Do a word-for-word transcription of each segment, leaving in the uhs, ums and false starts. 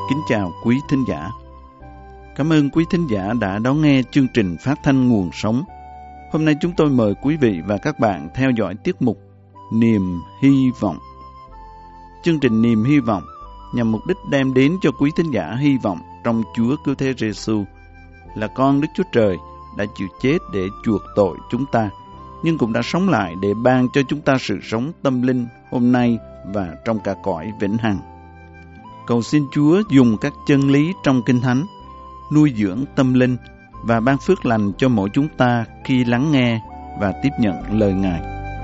Kính chào quý thính giả. Cảm ơn quý thính giả đã đón nghe chương trình phát thanh Nguồn Sống. Hôm nay chúng tôi mời quý vị và các bạn theo dõi tiết mục Niềm Hy Vọng. Chương trình Niềm Hy Vọng nhằm mục đích đem đến cho quý thính giả hy vọng trong Chúa Cứu Thế Giêsu là con Đức Chúa Trời đã chịu chết để chuộc tội chúng ta, nhưng cũng đã sống lại để ban cho chúng ta sự sống tâm linh hôm nay và trong cả cõi vĩnh hằng. Cầu xin Chúa dùng các chân lý trong Kinh Thánh nuôi dưỡng tâm linh và ban phước lành cho mỗi chúng ta khi lắng nghe và tiếp nhận lời Ngài.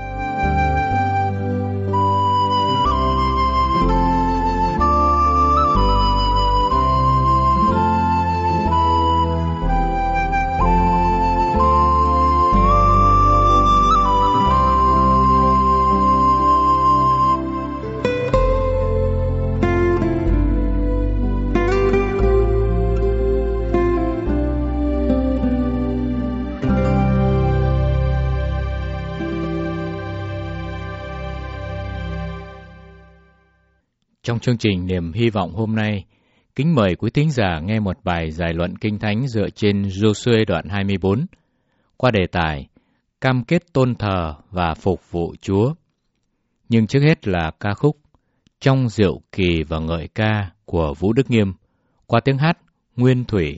Trong chương trình Niềm Hy Vọng hôm nay, kính mời quý thính giả nghe một bài giải luận Kinh Thánh dựa trên Giô-suê đoạn hai mươi bốn, qua đề tài Cam kết tôn thờ và phục vụ Chúa. Nhưng trước hết là ca khúc Trong Diệu Kỳ và Ngợi Ca của Vũ Đức Nghiêm, qua tiếng hát Nguyên Thủy.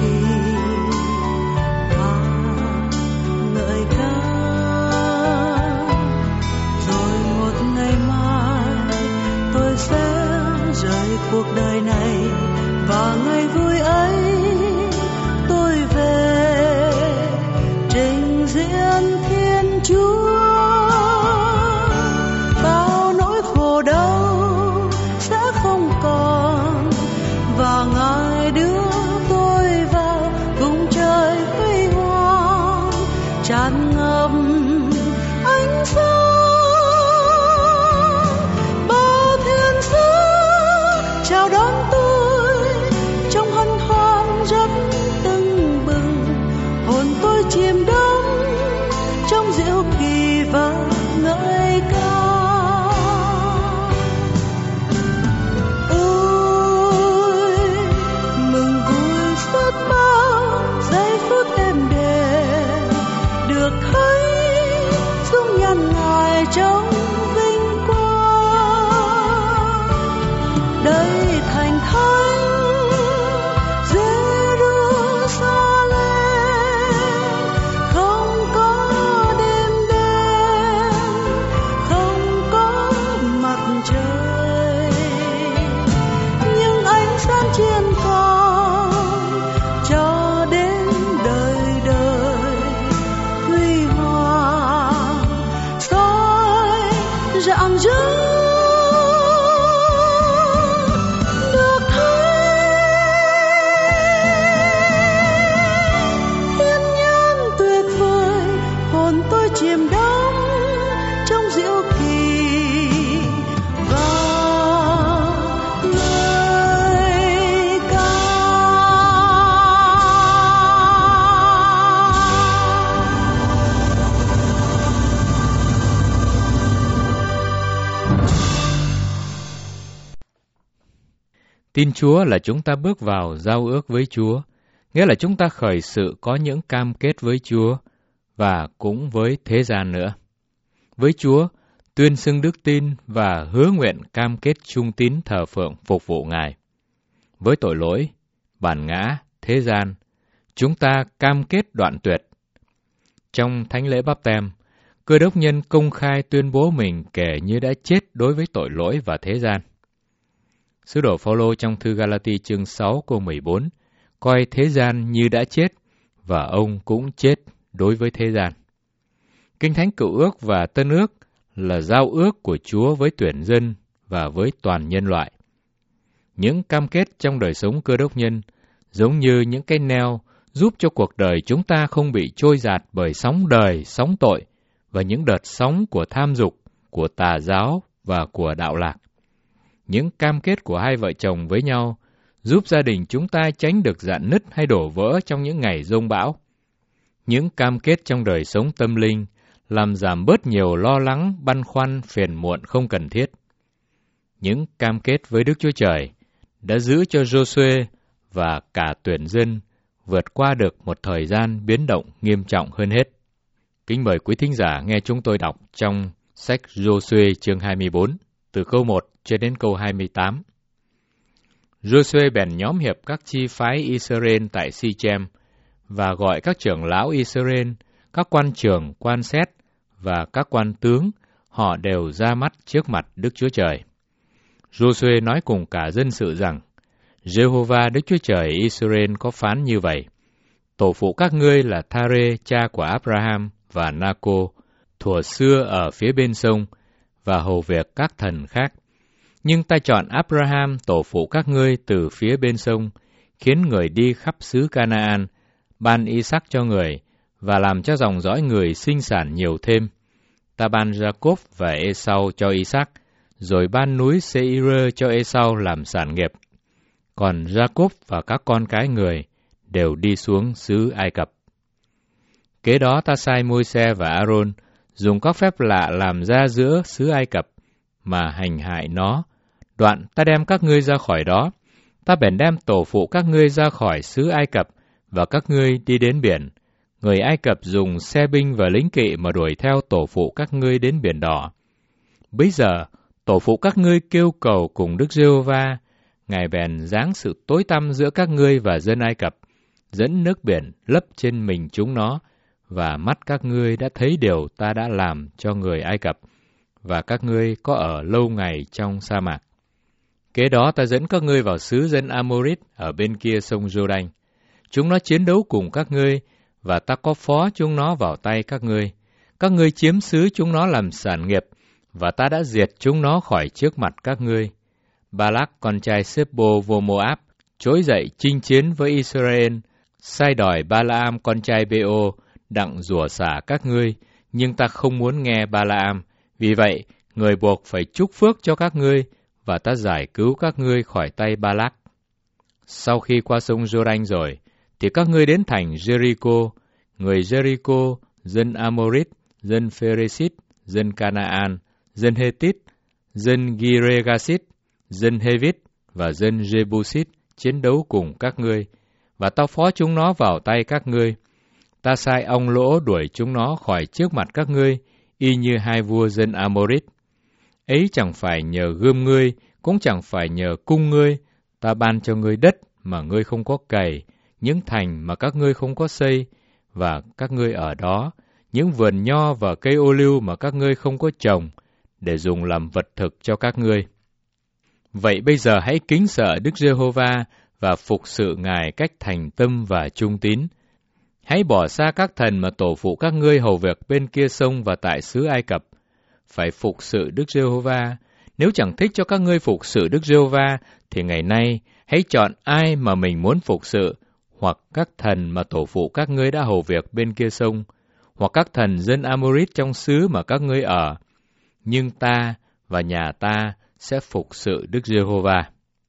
Ngợi ca Tin Chúa là chúng ta bước vào giao ước với Chúa, nghĩa là chúng ta khởi sự có những cam kết với Chúa và cũng với thế gian nữa. Với Chúa, tuyên xưng đức tin và hứa nguyện cam kết trung tín thờ phượng phục vụ Ngài. Với tội lỗi, bản ngã, thế gian, chúng ta cam kết đoạn tuyệt. Trong thánh lễ báp têm, Cơ đốc nhân công khai tuyên bố mình kể như đã chết đối với tội lỗi và thế gian. Sứ đồ Phao-lô trong thư Ga-la-ti chương sáu câu mười bốn coi thế gian như đã chết và ông cũng chết đối với thế gian. Kinh Thánh Cựu Ước và Tân Ước là giao ước của Chúa với tuyển dân và với toàn nhân loại. Những cam kết trong đời sống cơ đốc nhân giống như những cái neo giúp cho cuộc đời chúng ta không bị trôi dạt bởi sóng đời, sóng tội và những đợt sóng của tham dục, của tà giáo và của đạo lạc. Những cam kết của hai vợ chồng với nhau giúp gia đình chúng ta tránh được rạn nứt hay đổ vỡ trong những ngày giông bão. Những cam kết trong đời sống tâm linh làm giảm bớt nhiều lo lắng, băn khoăn, phiền muộn không cần thiết. Những cam kết với Đức Chúa Trời đã giữ cho Giô-suê và cả tuyển dân vượt qua được một thời gian biến động nghiêm trọng hơn hết. Kính mời quý thính giả nghe chúng tôi đọc trong sách Giô-suê chương hai mươi bốn, từ câu một cho đến câu hai mươi tám. Giô-suê bèn nhóm hiệp các chi phái Israel tại Si-chem và gọi các trưởng lão Israel, các quan trưởng, quan xét và các quan tướng, họ đều ra mắt trước mặt Đức Chúa Trời. Giô-suê nói cùng cả dân sự rằng, Giê-hô-va Đức Chúa Trời Israel có phán như vậy: tổ phụ các ngươi là Tha-rê, cha của Abraham và Na-cô, thuở xưa ở phía bên sông và hầu việc các thần khác. Nhưng ta chọn Abraham, tổ phụ các ngươi, từ phía bên sông, khiến người đi khắp xứ Canaan, ban Isaac cho người và làm cho dòng dõi người sinh sản nhiều thêm. Ta ban Jacob và Esau cho Isaac, rồi ban núi Seir cho Esau làm sản nghiệp. Còn Jacob và các con cái người đều đi xuống xứ Ai Cập. Kế đó ta sai Môi-se và A-rôn dùng các phép lạ làm ra giữa xứ Ai Cập mà hành hại nó. Đoạn ta đem các ngươi ra khỏi đó. Ta bèn đem tổ phụ các ngươi ra khỏi xứ Ai Cập và các ngươi đi đến biển. Người Ai Cập dùng xe binh và lính kỵ mà đuổi theo tổ phụ các ngươi đến biển đỏ. Bây giờ tổ phụ các ngươi kêu cầu cùng Đức Giê-hô-va, Ngài bèn giáng sự tối tăm giữa các ngươi và dân Ai Cập, dẫn nước biển lấp trên mình chúng nó, và mắt các ngươi đã thấy điều ta đã làm cho người Ai Cập, và các ngươi có ở lâu ngày trong sa mạc. Kế đó ta dẫn các ngươi vào xứ dân Amorit ở bên kia sông Giô-đanh. Chúng nó chiến đấu cùng các ngươi, và ta có phó chúng nó vào tay các ngươi. Các ngươi chiếm xứ chúng nó làm sản nghiệp, và ta đã diệt chúng nó khỏi trước mặt các ngươi. Ba-lác con trai Sếp-bô vô Mô-áp trỗi dậy chinh chiến với Israel, sai đòi Ba-la-am con trai Bê-ô đặng rủa xả các ngươi, nhưng ta không muốn nghe Ba-la-am. Vì vậy, người buộc phải chúc phước cho các ngươi, và ta giải cứu các ngươi khỏi tay Ba-lác. Sau khi qua sông Giô-đanh rồi, thì các ngươi đến thành Jericho. Người Jericho, dân Amorit, dân Pheresit, dân Canaan, dân Hethit, dân Giregasit, dân Hevit và dân Jebusit chiến đấu cùng các ngươi, và ta phó chúng nó vào tay các ngươi. Ta sai ong lỗ đuổi chúng nó khỏi trước mặt các ngươi, y như hai vua dân Amorit. Ấy chẳng phải nhờ gươm ngươi, cũng chẳng phải nhờ cung ngươi, ta ban cho ngươi đất mà ngươi không có cày, những thành mà các ngươi không có xây, và các ngươi ở đó, những vườn nho và cây ô liu mà các ngươi không có trồng, để dùng làm vật thực cho các ngươi. Vậy bây giờ hãy kính sợ Đức Giê-hô-va và phục sự Ngài cách thành tâm và trung tín. Hãy bỏ xa các thần mà tổ phụ các ngươi hầu việc bên kia sông và tại xứ Ai Cập. Phải phục sự Đức Giê-hô-va. Nếu chẳng thích cho các ngươi phục sự Đức Giê-hô-va, thì ngày nay hãy chọn ai mà mình muốn phục sự, hoặc các thần mà tổ phụ các ngươi đã hầu việc bên kia sông, hoặc các thần dân Amorit trong xứ mà các ngươi ở. Nhưng ta và nhà ta sẽ phục sự Đức Giê-hô-va.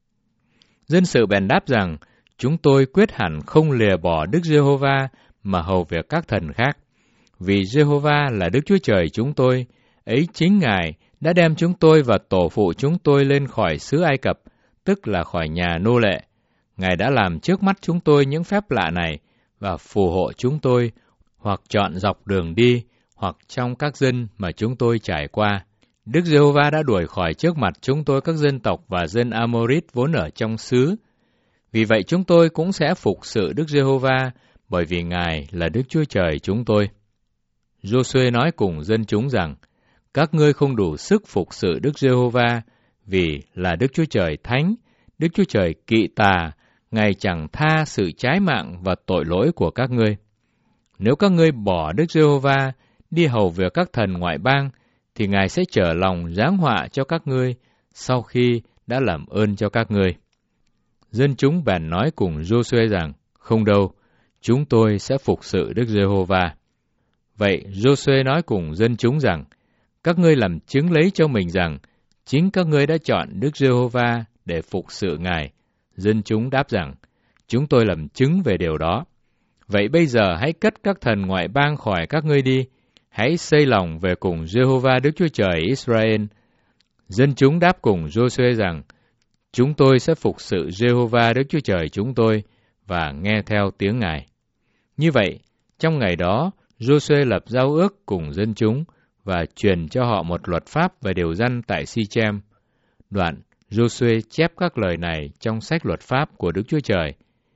Dân sự bèn đáp rằng, chúng tôi quyết hẳn không lìa bỏ Đức Giê-hô-va mà hầu việc các thần khác. Vì Giê-hô-va là Đức Chúa Trời chúng tôi, ấy chính Ngài đã đem chúng tôi và tổ phụ chúng tôi lên khỏi xứ Ai Cập, tức là khỏi nhà nô lệ. Ngài đã làm trước mắt chúng tôi những phép lạ này và phù hộ chúng tôi, hoặc chọn dọc đường đi, hoặc trong các dân mà chúng tôi trải qua. Đức Giê-hô-va đã đuổi khỏi trước mặt chúng tôi các dân tộc và dân Amorit vốn ở trong xứ. Vì vậy chúng tôi cũng sẽ phục sự Đức Giê-hô-va, bởi vì Ngài là Đức Chúa Trời chúng tôi. Giô-suê nói cùng dân chúng rằng, các ngươi không đủ sức phục sự Đức Giê-hô-va, vì là Đức Chúa Trời thánh, Đức Chúa Trời kỵ tà, Ngài chẳng tha sự trái mạng và tội lỗi của các ngươi. Nếu các ngươi bỏ Đức Giê-hô-va, đi hầu việc các thần ngoại bang, thì Ngài sẽ trở lòng giáng họa cho các ngươi, sau khi đã làm ơn cho các ngươi. Dân chúng bèn nói cùng Giô-suê rằng, không đâu, chúng tôi sẽ phục sự Đức Giê-hô-va. Vậy Giô-suê nói cùng dân chúng rằng, các ngươi làm chứng lấy cho mình rằng, chính các ngươi đã chọn Đức Giê-hô-va để phục sự Ngài. Dân chúng đáp rằng, chúng tôi làm chứng về điều đó. Vậy bây giờ hãy cất các thần ngoại bang khỏi các ngươi đi, hãy xây lòng về cùng Giê-hô-va Đức Chúa Trời Israel. Dân chúng đáp cùng Giô-suê rằng, chúng tôi sẽ phục sự Giê-hô-va Đức Chúa Trời chúng tôi và nghe theo tiếng Ngài. Như vậy, trong ngày đó, Giô-suê lập giao ước cùng dân chúng và truyền cho họ một luật pháp về điều răn tại Si-chem. Đoạn, Giô-suê chép các lời này trong sách luật pháp của Đức Chúa Trời.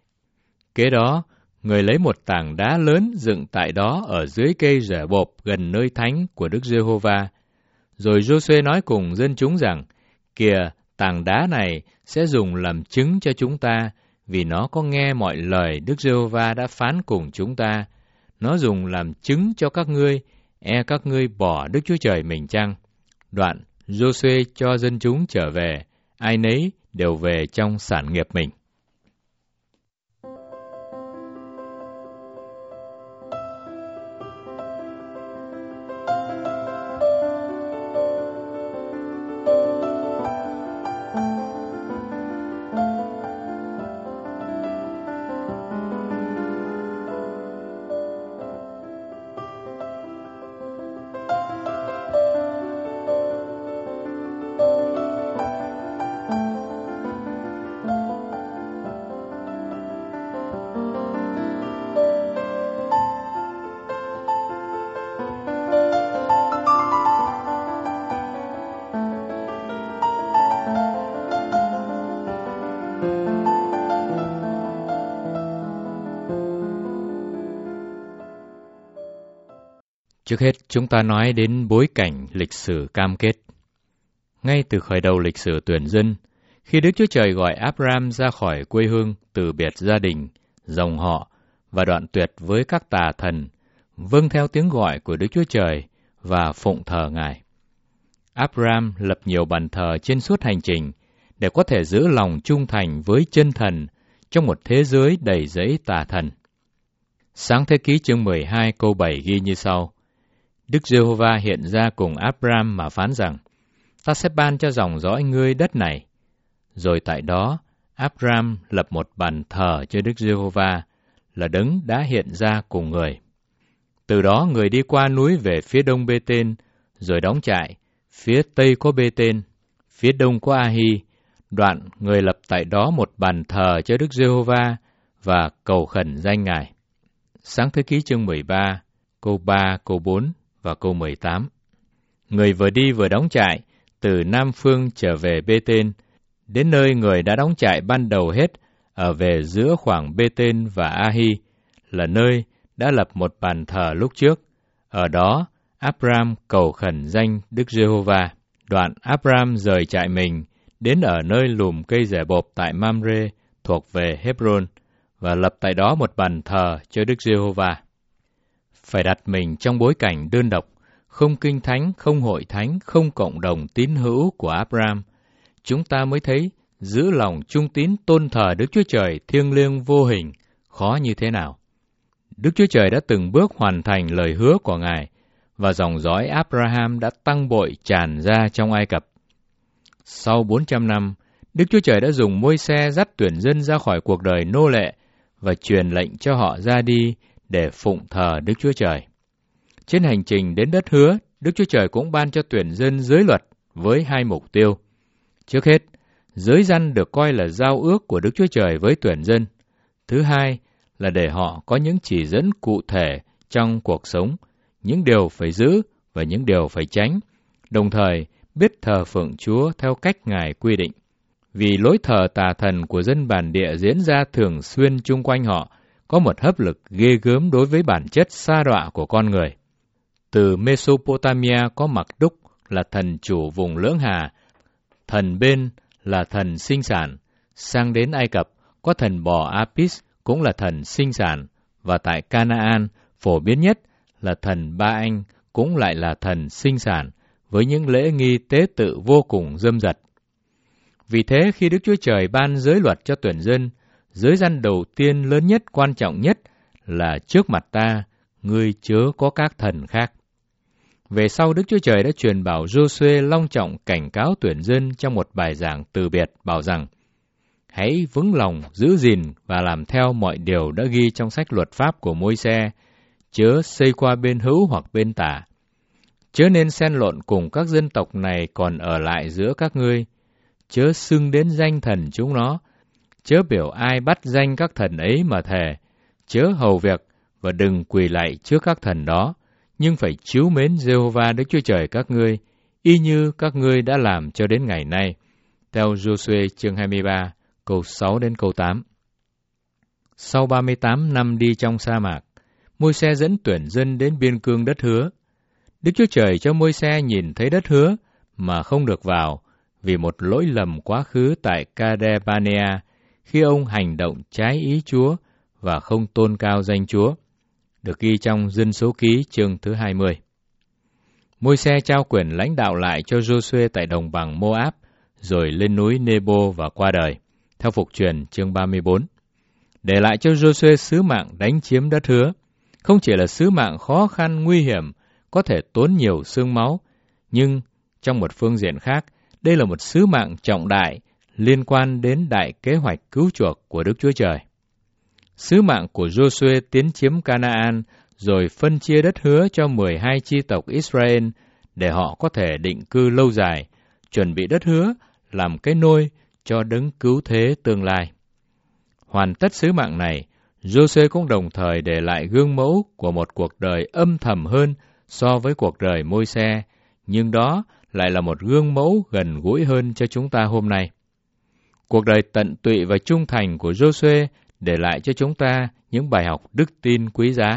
Kế đó, người lấy một tảng đá lớn dựng tại đó ở dưới cây rễ bộp gần nơi thánh của Đức Giê-hô-va. Rồi Giô-suê nói cùng dân chúng rằng, kìa, tảng đá này sẽ dùng làm chứng cho chúng ta, vì nó có nghe mọi lời Đức Giê-hô-va đã phán cùng chúng ta. Nó dùng làm chứng cho các ngươi, e các ngươi bỏ Đức Chúa Trời mình chăng? Đoạn, Giô-suê cho dân chúng trở về, ai nấy đều về trong sản nghiệp mình. Trước hết, chúng ta nói đến bối cảnh lịch sử cam kết. Ngay từ khởi đầu lịch sử tuyển dân, khi Đức Chúa Trời gọi Abraham ra khỏi quê hương, từ biệt gia đình, dòng họ và đoạn tuyệt với các tà thần, vâng theo tiếng gọi của Đức Chúa Trời và phụng thờ Ngài. Abraham lập nhiều bàn thờ trên suốt hành trình để có thể giữ lòng trung thành với chân thần trong một thế giới đầy rẫy tà thần. Sáng thế ký chương mười hai câu bảy ghi như sau: Đức Giê-hô-va hiện ra cùng Abraham mà phán rằng, ta sẽ ban cho dòng dõi ngươi đất này. Rồi tại đó, Abraham lập một bàn thờ cho Đức Giê-hô-va, là đấng đã hiện ra cùng người. Từ đó người đi qua núi về phía đông Bê-tên, rồi đóng trại, phía tây có Bê-tên, phía đông có A-hi. Đoạn người lập tại đó một bàn thờ cho Đức Giê-hô-va và cầu khẩn danh Ngài. Sáng thế ký chương mười ba, câu ba, câu bốn và câu mười tám. Người vừa đi vừa đóng trại, từ Nam Phương trở về Bê-tên, đến nơi người đã đóng trại ban đầu hết, ở về giữa khoảng Bê-tên và A-hi, là nơi đã lập một bàn thờ lúc trước. Ở đó, Abraham cầu khẩn danh Đức Giê-hô-va. Đoạn Abraham rời trại mình, đến ở nơi lùm cây rẻ bộp tại Mamre, thuộc về Hebron, và lập tại đó một bàn thờ cho Đức Giê-hô-va. Phải đặt mình trong bối cảnh đơn độc, không kinh thánh, không hội thánh, không cộng đồng tín hữu của Abraham, chúng ta mới thấy giữ lòng trung tín tôn thờ Đức Chúa Trời thiêng liêng vô hình khó như thế nào. Đức Chúa Trời đã từng bước hoàn thành lời hứa của Ngài, và dòng dõi Abraham đã tăng bội tràn ra trong Ai Cập. Sau bốn trăm năm, Đức Chúa Trời đã dùng Môi-se dắt tuyển dân ra khỏi cuộc đời nô lệ và truyền lệnh cho họ ra đi để phụng thờ Đức Chúa Trời. Trên hành trình đến đất hứa, Đức Chúa Trời cũng ban cho tuyển dân giới luật với hai mục tiêu. Trước hết, Giới răn được coi là giao ước của Đức Chúa Trời với tuyển dân. Thứ hai là để họ có những chỉ dẫn cụ thể trong cuộc sống, những điều phải giữ và những điều phải tránh, đồng thời biết thờ phượng Chúa theo cách Ngài quy định. Vì lối thờ tà thần của dân bản địa diễn ra thường xuyên chung quanh họ, có một hấp lực ghê gớm đối với bản chất sa đọa của con người. Từ Mesopotamia có Mặc Đúc là thần chủ vùng lưỡng hà, thần bên là thần sinh sản, sang đến Ai Cập có thần bò Apis cũng là thần sinh sản, và tại Canaan phổ biến nhất là thần Ba Anh cũng lại là thần sinh sản, với những lễ nghi tế tự vô cùng rơm rật. Vì thế khi Đức Chúa Trời ban giới luật cho tuyển dân, giới răn đầu tiên lớn nhất, quan trọng nhất là trước mặt ta, ngươi chớ có các thần khác. Về sau Đức Chúa Trời đã truyền bảo Giô-suê long trọng cảnh cáo tuyển dân trong một bài giảng từ biệt, bảo rằng: hãy vững lòng giữ gìn và làm theo mọi điều đã ghi trong sách luật pháp của Môi-se, chớ xây qua bên hữu hoặc bên tả. Chớ nên xen lộn cùng các dân tộc này còn ở lại giữa các ngươi, chớ xưng đến danh thần chúng nó, chớ biểu ai bắt danh các thần ấy mà thề, chớ hầu việc và đừng quỳ lạy trước các thần đó, nhưng phải trìu mến Giê-hô-va Đức Chúa Trời các ngươi, y như các ngươi đã làm cho đến ngày nay. Theo Giô-suê chương hai mươi ba, câu sáu đến câu tám. Sau ba mươi tám năm đi trong sa mạc, Môi-se dẫn tuyển dân đến biên cương đất hứa. Đức Chúa Trời cho Môi-se nhìn thấy đất hứa mà không được vào vì một lỗi lầm quá khứ tại Kadesh-barnea khi ông hành động trái ý Chúa và không tôn cao danh Chúa, được ghi trong Dân số ký chương thứ hai mươi. Môi-se trao quyền lãnh đạo lại cho Giô-suê tại đồng bằng Mô-áp, rồi lên núi Nê-bô và qua đời, theo Phục truyền chương ba mươi bốn. Để lại cho Giô-suê sứ mạng đánh chiếm đất hứa, không chỉ là sứ mạng khó khăn nguy hiểm, có thể tốn nhiều xương máu, nhưng trong một phương diện khác, đây là một sứ mạng trọng đại liên quan đến đại kế hoạch cứu chuộc của Đức Chúa Trời. Sứ mạng của Giô-suê tiến chiếm Canaan, rồi phân chia đất hứa cho mười hai chi tộc Israel để họ có thể định cư lâu dài, chuẩn bị đất hứa làm cái nôi cho đấng cứu thế tương lai. Hoàn tất sứ mạng này, Giô-suê cũng đồng thời để lại gương mẫu của một cuộc đời âm thầm hơn so với cuộc đời Môi-se, nhưng đó lại là một gương mẫu gần gũi hơn cho chúng ta hôm nay. Cuộc đời tận tụy và trung thành của Giô-suê để lại cho chúng ta những bài học đức tin quý giá.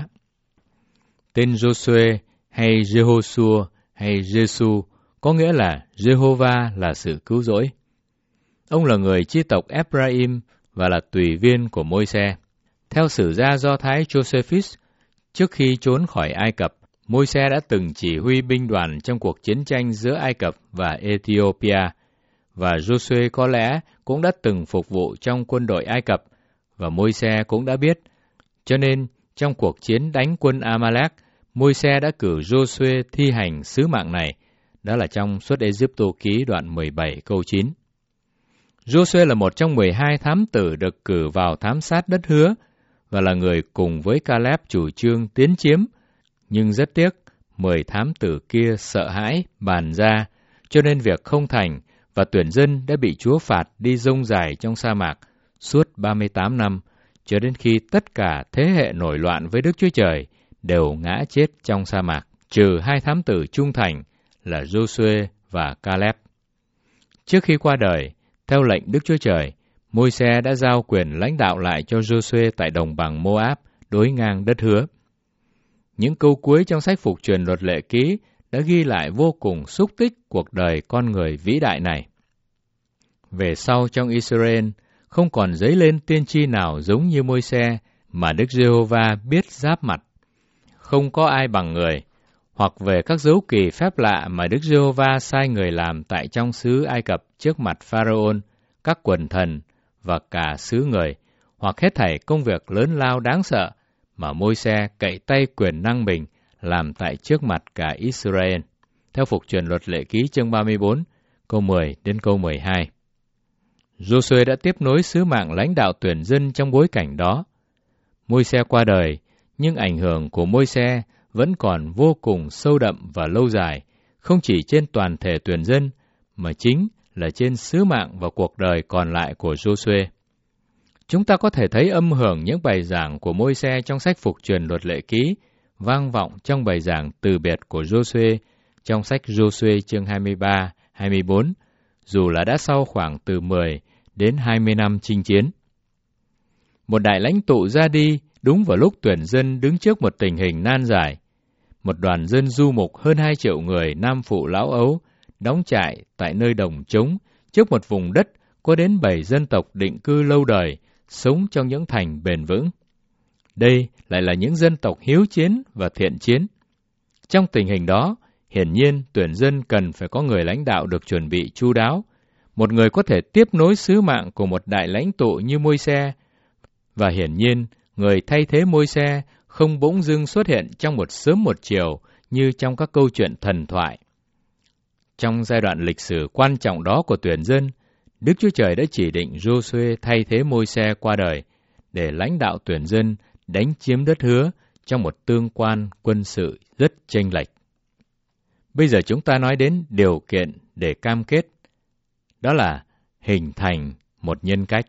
Tên Giô-suê hay Giê-hô-xua hay Giê-xu có nghĩa là Giê-hô-va là sự cứu rỗi. Ông là người chi tộc Ephraim và là tùy viên của Môi-se. Theo sử gia Do Thái Josephus, trước khi trốn khỏi Ai Cập, Môi-se đã từng chỉ huy binh đoàn trong cuộc chiến tranh giữa Ai Cập và Ethiopia, và Giô-suê có lẽ cũng đã từng phục vụ trong quân đội Ai Cập, và Môi-se cũng đã biết. Cho nên, trong cuộc chiến đánh quân Amalek, Môi-se đã cử Giô-suê thi hành sứ mạng này, đó là trong Xuất Ê-díp-tô ký đoạn mười bảy câu chín. Giô-suê là một trong mười hai thám tử được cử vào thám sát đất hứa, và là người cùng với Ca-lép chủ trương tiến chiếm, nhưng rất tiếc, mười thám tử kia sợ hãi, bàn ra, cho nên việc không thành, và tuyển dân đã bị Chúa phạt đi rông dài trong sa mạc suốt ba mươi tám năm, cho đến khi tất cả thế hệ nổi loạn với Đức Chúa Trời đều ngã chết trong sa mạc, trừ hai thám tử trung thành là Giô-suê và Ca-lép. Trước khi qua đời, theo lệnh Đức Chúa Trời, Môi-se đã giao quyền lãnh đạo lại cho Giô-suê tại đồng bằng Mô-áp, đối ngang đất hứa. Những câu cuối trong sách Phục truyền Luật Lệ Ký đã ghi lại vô cùng xúc tích cuộc đời con người vĩ đại này. Về sau trong Israel, không còn dấy lên tiên tri nào giống như Môi-se mà Đức Giê-hô-va biết giáp mặt. Không có ai bằng người, hoặc về các dấu kỳ phép lạ mà Đức Giê-hô-va sai người làm tại trong xứ Ai Cập trước mặt Pharaon, các quần thần và cả xứ người, hoặc hết thảy công việc lớn lao đáng sợ mà Môi-se cậy tay quyền năng mình làm tại trước mặt cả Israel. Theo Phục truyền Luật Lệ Ký chương ba mươi bốn, câu mười đến câu mười hai. Giô-suê đã tiếp nối sứ mạng lãnh đạo tuyển dân trong bối cảnh đó. Môi-se qua đời, nhưng ảnh hưởng của Môi-se vẫn còn vô cùng sâu đậm và lâu dài, không chỉ trên toàn thể tuyển dân, mà chính là trên sứ mạng và cuộc đời còn lại của Giô-suê. Chúng ta có thể thấy âm hưởng những bài giảng của Môi-se trong sách Phục truyền Luật Lệ Ký, vang vọng trong bài giảng từ biệt của Giô-suê trong sách Giô-suê chương hai mươi ba, hai mươi bốn, dù là đã sau khoảng từ mười đến hai mươi năm chinh chiến. Một đại lãnh tụ ra đi đúng vào lúc tuyển dân đứng trước một tình hình nan giải. Một đoàn dân du mục hơn hai triệu người nam phụ lão ấu đóng trại tại nơi đồng trống trước một vùng đất có đến bảy dân tộc định cư lâu đời, sống trong những thành bền vững. Đây lại là những dân tộc hiếu chiến và thiện chiến. Trong tình hình đó, hiển nhiên tuyển dân cần phải có người lãnh đạo được chuẩn bị chu đáo, một người có thể tiếp nối sứ mạng của một đại lãnh tụ như Môi-se, và hiển nhiên người thay thế Môi-se không bỗng dưng xuất hiện trong một sớm một chiều như trong các câu chuyện thần thoại. Trong giai đoạn lịch sử quan trọng đó của tuyển dân, Đức Chúa Trời đã chỉ định Giô-suê thay thế Môi-se qua đời để lãnh đạo tuyển dân đánh chiếm đất hứa trong một tương quan quân sự rất chênh lệch. Bây giờ chúng ta nói đến điều kiện để cam kết, đó là hình thành một nhân cách.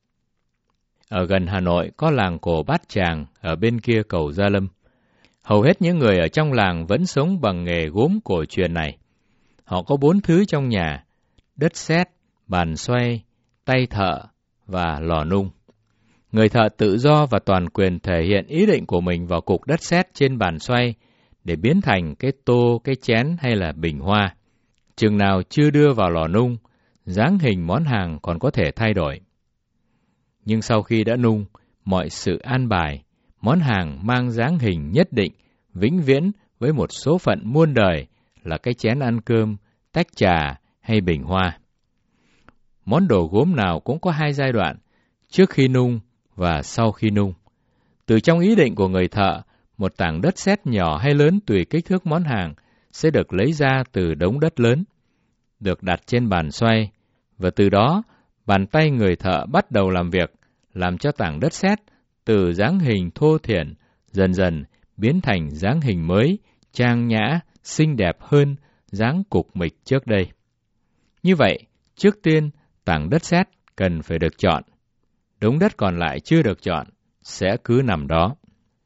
Ở gần Hà Nội có làng cổ Bát Tràng ở bên kia cầu Gia Lâm. Hầu hết những người ở trong làng vẫn sống bằng nghề gốm cổ truyền này. Họ có bốn thứ trong nhà: đất sét, bàn xoay, tay thợ và lò nung. Người thợ tự do và toàn quyền thể hiện ý định của mình vào cục đất sét trên bàn xoay để biến thành cái tô, cái chén hay là bình hoa. Chừng nào chưa đưa vào lò nung, dáng hình món hàng còn có thể thay đổi. Nhưng sau khi đã nung, mọi sự an bài, món hàng mang dáng hình nhất định, vĩnh viễn với một số phận muôn đời là cái chén ăn cơm, tách trà hay bình hoa. Món đồ gốm nào cũng có hai giai đoạn, trước khi nung và sau khi nung. Từ trong ý định của người thợ, một tảng đất sét nhỏ hay lớn tùy kích thước món hàng sẽ được lấy ra từ đống đất lớn, được đặt trên bàn xoay, và từ đó bàn tay người thợ bắt đầu làm việc, làm cho tảng đất sét từ dáng hình thô thiển dần dần biến thành dáng hình mới, trang nhã, xinh đẹp hơn dáng cục mịch trước đây. Như vậy, trước tiên tảng đất sét cần phải được chọn. Đống đất còn lại chưa được chọn sẽ cứ nằm đó.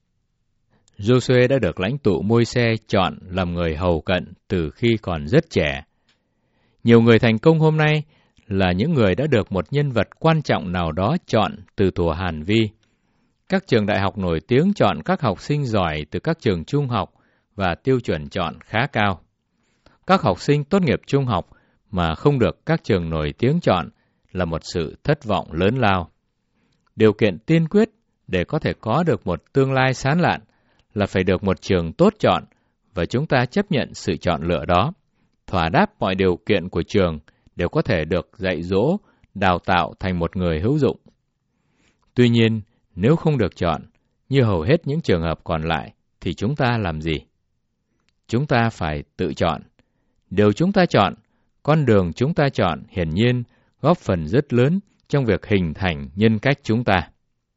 Giô-suê đã được lãnh tụ Môi-se chọn làm người hầu cận từ khi còn rất trẻ. Nhiều người thành công hôm nay là những người đã được một nhân vật quan trọng nào đó chọn từ thuở Hàn Vi. Các trường đại học nổi tiếng chọn các học sinh giỏi từ các trường trung học và tiêu chuẩn chọn khá cao. Các học sinh tốt nghiệp trung học mà không được các trường nổi tiếng chọn là một sự thất vọng lớn lao. Điều kiện tiên quyết để có thể có được một tương lai sáng lạn là phải được một trường tốt chọn, và chúng ta chấp nhận sự chọn lựa đó, thỏa đáp mọi điều kiện của trường đều có thể được dạy dỗ, đào tạo thành một người hữu dụng. Tuy nhiên, nếu không được chọn, như hầu hết những trường hợp còn lại, thì chúng ta làm gì? Chúng ta phải tự chọn. Điều chúng ta chọn, con đường chúng ta chọn hiển nhiên góp phần rất lớn trong việc hình thành nhân cách chúng ta.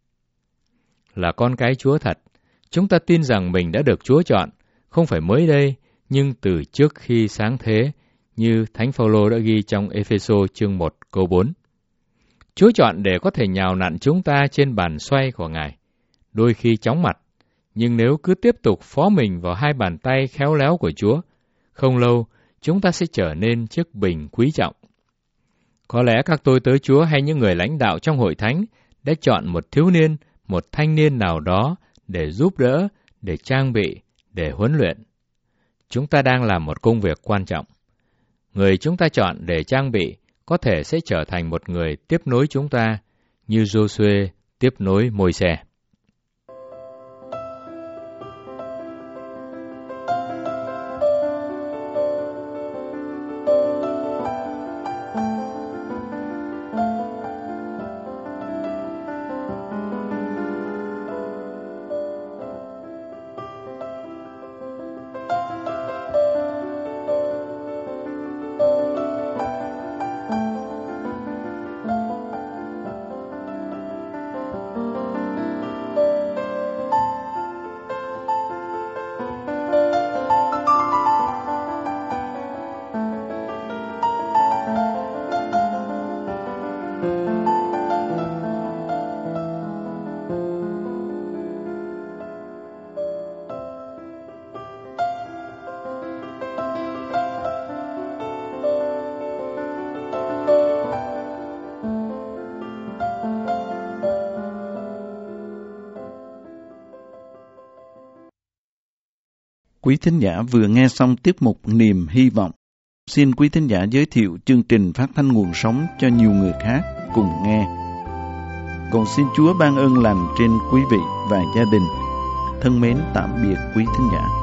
Là con cái Chúa thật, chúng ta tin rằng mình đã được Chúa chọn, không phải mới đây, nhưng từ trước khi sáng thế, như Thánh Phaolô đã ghi trong Ê-phê-sô chương một câu bốn. Chúa chọn để có thể nhào nặn chúng ta trên bàn xoay của Ngài, đôi khi chóng mặt, nhưng nếu cứ tiếp tục phó mình vào hai bàn tay khéo léo của Chúa, không lâu chúng ta sẽ trở nên chiếc bình quý trọng. Có lẽ các tôi tớ Chúa hay những người lãnh đạo trong hội thánh đã chọn một thiếu niên, một thanh niên nào đó để giúp đỡ, để trang bị, để huấn luyện. Chúng ta đang làm một công việc quan trọng. Người chúng ta chọn để trang bị có thể sẽ trở thành một người tiếp nối chúng ta, như Giô-suê tiếp nối Môi-se. Quý thính giả vừa nghe xong tiết mục Niềm Hy Vọng. Xin quý thính giả giới thiệu chương trình phát thanh nguồn sống cho nhiều người khác cùng nghe. Cầu xin Chúa ban ơn lành trên quý vị và gia đình. Thân mến tạm biệt quý thính giả.